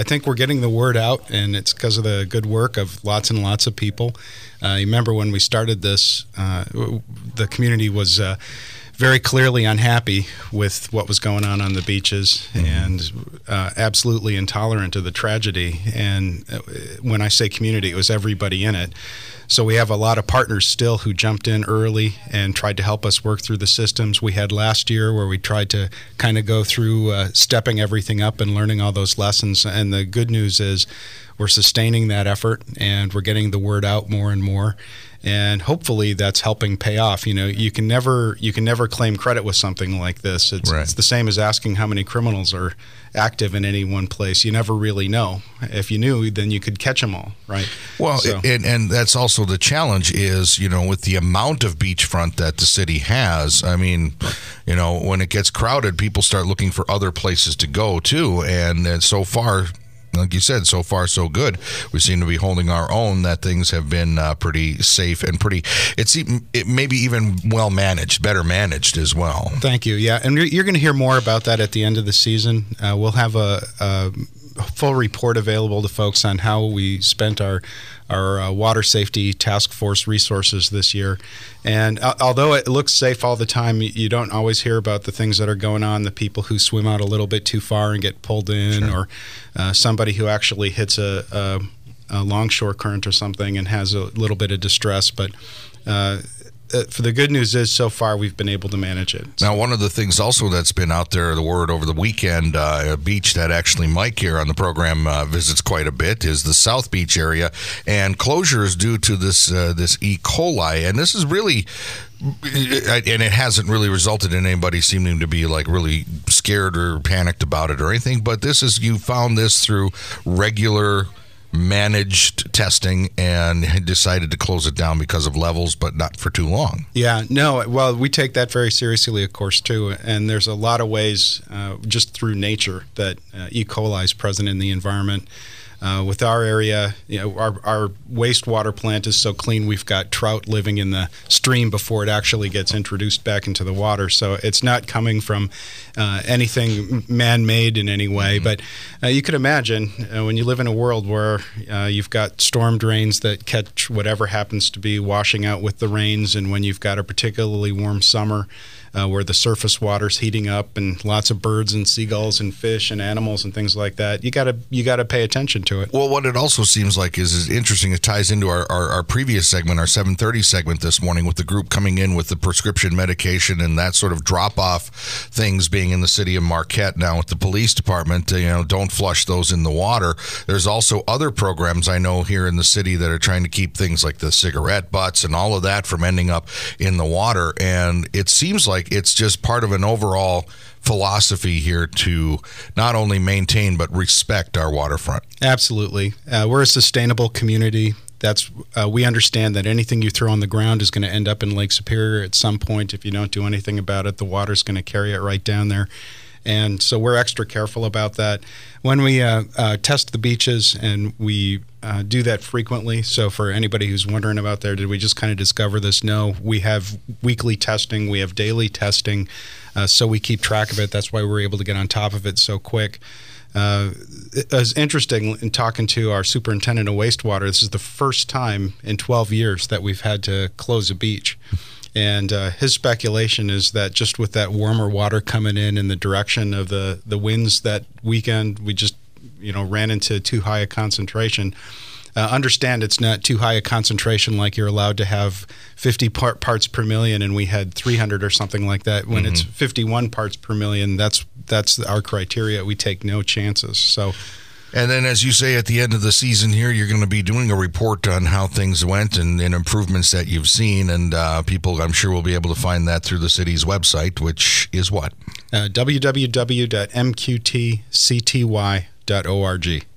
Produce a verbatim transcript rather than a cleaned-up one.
I think we're getting the word out, and it's because of the good work of lots and lots of people. Uh, you remember when we started this, uh, the community was uh, very clearly unhappy with what was going on on the beaches, mm-hmm. and uh, absolutely intolerant of the tragedy. And when I say community, it was everybody in it. So we have a lot of partners still who jumped in early and tried to help us work through the systems. We had last year where we tried to kind of go through uh, stepping everything up and learning all those lessons. And the good news is we're sustaining that effort, and we're getting the word out more and more. And hopefully that's helping pay off. You know, you can never you can never claim credit with something like this. It's, right. it's the same as asking how many criminals are active in any one place. You never really know. If you knew, then you could catch them all, right? Well, so. and, and that's also the challenge is, you know, with the amount of beachfront that the city has, I mean, you know, when it gets crowded, people start looking for other places to go, too. And, and so far, like you said, so far so good. We seem to be holding our own. That things have been uh, pretty safe and pretty. It's even, it maybe even well managed, better managed as well. Thank you. Yeah, and you're, you're going to hear more about that at the end of the season. Uh, we'll have a, a full report available to folks on how we spent our our uh, water safety task force resources this year. And uh, although it looks safe all the time, you don't always hear about the things that are going on, the people who swim out a little bit too far and get pulled in, sure. or uh, somebody who actually hits a, a, a longshore current or something and has a little bit of distress. But uh, Uh, for the good news is, so far, we've been able to manage it. Now, one of the things also that's been out there, the word over the weekend, uh, a beach that actually Mike here on the program uh, visits quite a bit, is the South Beach area, and closures due to this uh, this E. coli. And this is really, and it hasn't really resulted in anybody seeming to be like really scared or panicked about it or anything, but this is, you found this through regular managed testing and had decided to close it down because of levels, but not for too long. Yeah, no, well, we take that very seriously, of course, too. And there's a lot of ways, uh, just through nature, that uh, E. coli is present in the environment. Uh, with our area, you know, our, our wastewater plant is so clean, we've got trout living in the stream before it actually gets introduced back into the water. So it's not coming from uh, anything man-made in any way. Mm-hmm. But uh, you could imagine uh, when you live in a world where uh, you've got storm drains that catch whatever happens to be washing out with the rains, and when you've got a particularly warm summer, Uh, where the surface water's heating up and lots of birds and seagulls and fish and animals and things like that, you gotta you gotta pay attention to it. Well, what it also seems like is, is interesting. It ties into our, our, our previous segment, our seven thirty segment this morning, with the group coming in with the prescription medication and that sort of drop-off things being in the city of Marquette now with the police department. You know, don't flush those in the water. There's also other programs I know here in the city that are trying to keep things like the cigarette butts and all of that from ending up in the water. And it seems like it's just part of an overall philosophy here to not only maintain but respect our waterfront. Absolutely. Uh, we're a sustainable community. That's uh, we understand that anything you throw on the ground is going to end up in Lake Superior at some point. If you don't do anything about it, the water's going to carry it right down there. And so we're extra careful about that. When we uh, uh, test the beaches, and we uh, do that frequently, so for anybody who's wondering about there, did we just kind of discover this? No, we have weekly testing, we have daily testing, uh, so we keep track of it. That's why we're able to get on top of it so quick. Uh, it was interesting in talking to our superintendent of wastewater. This is the first time in twelve years that we've had to close a beach. And uh, his speculation is that just with that warmer water coming in in the direction of the, the winds that weekend, we just, you know, ran into too high a concentration. Uh, understand it's not too high a concentration like you're allowed to have fifty part, parts per million, and we had three hundred or something like that. When mm-hmm. it's fifty-one parts per million, that's that's our criteria. We take no chances. So. And then, as you say, at the end of the season here, you're going to be doing a report on how things went and, and improvements that you've seen. And uh, people, I'm sure, will be able to find that through the city's website, which is what? Uh, w w w dot m q t c t y dot org.